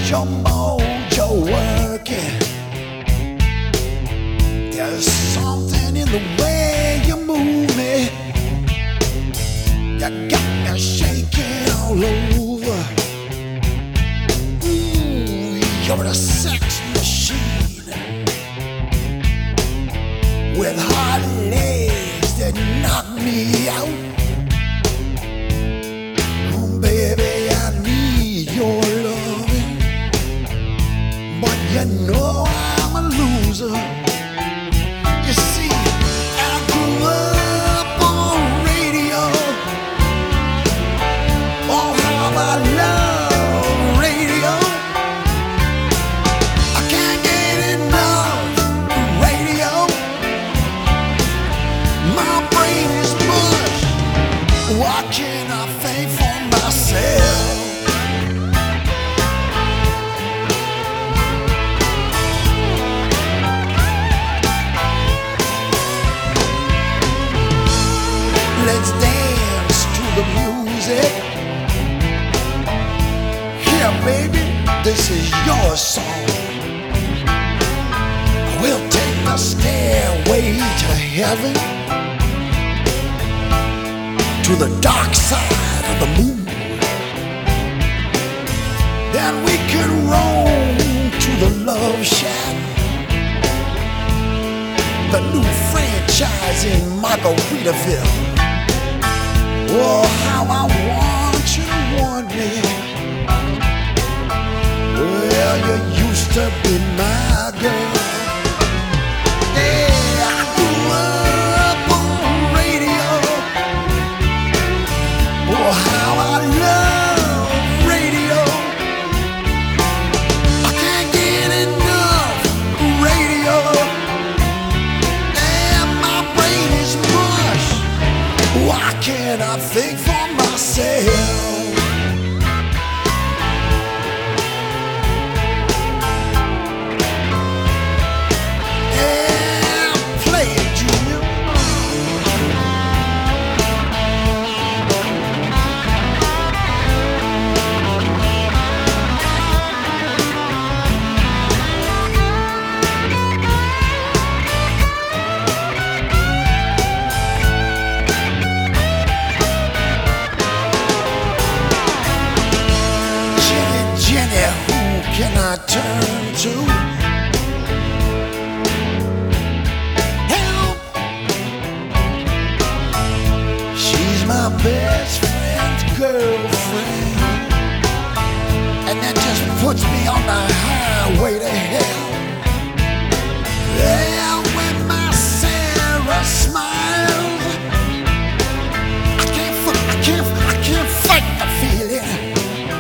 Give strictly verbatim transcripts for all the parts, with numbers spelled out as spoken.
your mojo working. There's something in the way you move me. You got me shaking all over. Ooh, you're a sex machine with hard legs that knock me out. Oh, baby, I need your loving, but you know I'm a loser. You see, I grew up on radio. Oh, how I love radio. I can't get enough radio. My brain is mush. What can I think for myself? Let's dance to the music. Here, baby, this is your song. We'll take the stairway to heaven, to the dark side of the moon. Then we can roam to the Love Shack, the new franchise in Margaritaville. Oh, how I want you to want me. Well, you used to be my girl. Yeah, I grew up on radio. Oh, how I love radio. I can't get enough radio. And my brain is mush. Why can't I think for myself? Yeah, play it, Junior. Can I turn to? Help! She's my best friend's girlfriend, and that just puts me on the highway to hell. Yeah, when my Sarah smiles, I can't, I can't, I can't fight the feeling.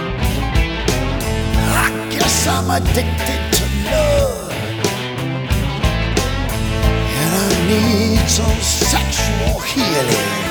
I'm addicted to love, and I need some sexual healing.